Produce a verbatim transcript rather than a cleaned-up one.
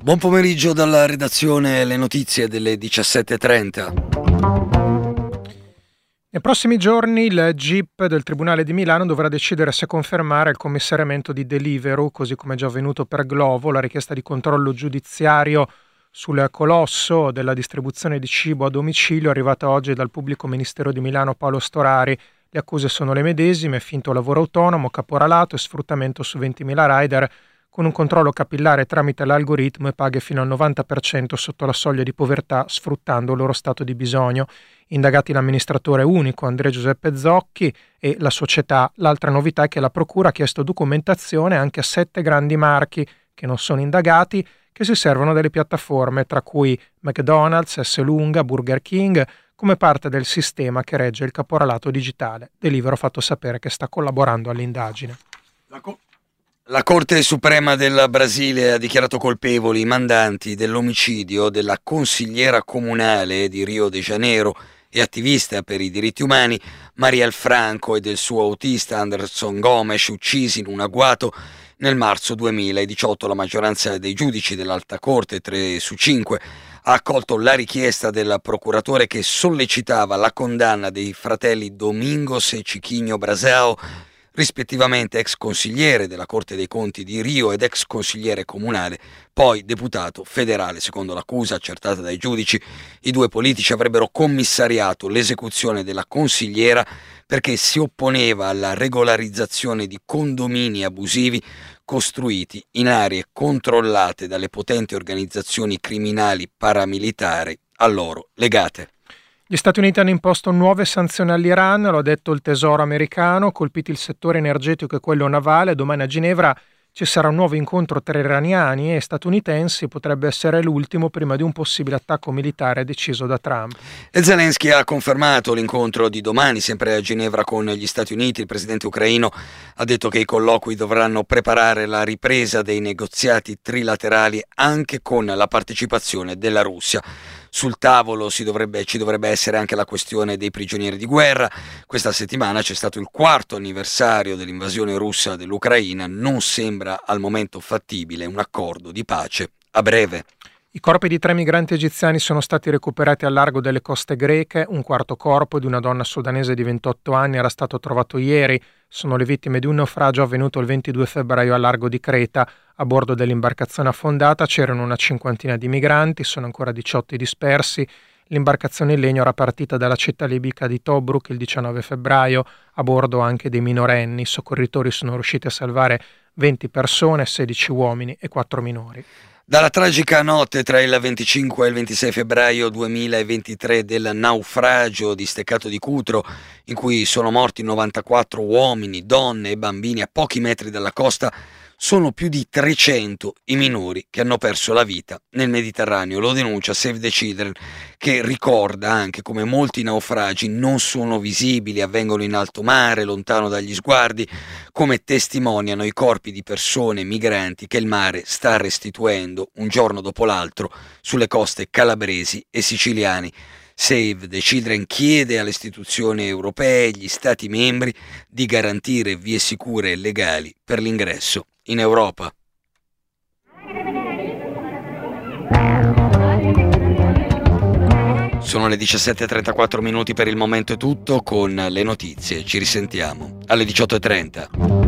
Buon pomeriggio dalla redazione, le notizie delle diciassette e trenta. Nei prossimi giorni il G I P del Tribunale di Milano dovrà decidere se confermare il commissariamento di Deliveroo, così come già avvenuto per Glovo. La richiesta di controllo giudiziario sul colosso della distribuzione di cibo a domicilio è arrivata oggi dal pubblico ministero di Milano Paolo Storari. Le accuse sono le medesime: finto lavoro autonomo, caporalato e sfruttamento su ventimila rider, con un controllo capillare tramite l'algoritmo e paghe fino al novanta per cento sotto la soglia di povertà, sfruttando il loro stato di bisogno. Indagati l'amministratore unico Andrea Giuseppe Zocchi e la società. L'altra novità è che la procura ha chiesto documentazione anche a sette grandi marchi che non sono indagati, che si servono delle piattaforme, tra cui McDonald's, Esselunga, Burger King, come parte del sistema che regge il caporalato digitale. Deliveroo ha fatto sapere che sta collaborando all'indagine. La co- La Corte Suprema del Brasile ha dichiarato colpevoli i mandanti dell'omicidio della consigliera comunale di Rio de Janeiro e attivista per i diritti umani Marielle Franco e del suo autista Anderson Gomes, uccisi in un agguato nel marzo duemiladiciotto. La maggioranza dei giudici dell'Alta Corte, tre su cinque, ha accolto la richiesta del procuratore che sollecitava la condanna dei fratelli Domingos e Chiquinho Brasao, rispettivamente ex consigliere della Corte dei Conti di Rio ed ex consigliere comunale, poi deputato federale. Secondo l'accusa accertata dai giudici, i due politici avrebbero commissariato l'esecuzione della consigliera perché si opponeva alla regolarizzazione di condomini abusivi costruiti in aree controllate dalle potenti organizzazioni criminali paramilitari a loro legate. Gli Stati Uniti hanno imposto nuove sanzioni all'Iran, lo ha detto il Tesoro americano, colpiti il settore energetico e quello navale. Domani a Ginevra ci sarà un nuovo incontro tra iraniani e statunitensi, potrebbe essere l'ultimo prima di un possibile attacco militare deciso da Trump. E Zelensky ha confermato l'incontro di domani, sempre a Ginevra, con gli Stati Uniti. Il presidente ucraino ha detto che i colloqui dovranno preparare la ripresa dei negoziati trilaterali anche con la partecipazione della Russia. Sul tavolo si dovrebbe, ci dovrebbe essere anche la questione dei prigionieri di guerra. Questa settimana c'è stato il quarto anniversario dell'invasione russa dell'Ucraina. Non sembra al momento fattibile un accordo di pace a breve. I corpi di tre migranti egiziani sono stati recuperati al largo delle coste greche. Un quarto corpo di una donna sudanese di ventotto anni era stato trovato ieri. Sono le vittime di un naufragio avvenuto il ventidue febbraio al largo di Creta. A bordo dell'imbarcazione affondata c'erano una cinquantina di migranti, sono ancora diciotto i dispersi. L'imbarcazione in legno era partita dalla città libica di Tobruk il diciannove febbraio, a bordo anche dei minorenni. I soccorritori sono riusciti a salvare venti persone, sedici uomini e quattro minori. Dalla tragica notte tra il venticinque e il ventisei febbraio duemilaventitré del naufragio di Steccato di Cutro, in cui sono morti novantaquattro uomini, donne e bambini a pochi metri dalla costa, sono più di trecento i minori che hanno perso la vita nel Mediterraneo. Lo denuncia Save the Children, che ricorda anche come molti naufragi non sono visibili, avvengono in alto mare, lontano dagli sguardi, come testimoniano i corpi di persone migranti che il mare sta restituendo un giorno dopo l'altro sulle coste calabresi e siciliane. Save the Children chiede alle istituzioni europee e agli Stati membri di garantire vie sicure e legali per l'ingresso in Europa. Sono le diciassette e trentaquattro minuti, per il momento è tutto con le notizie. Ci risentiamo alle diciotto e trenta.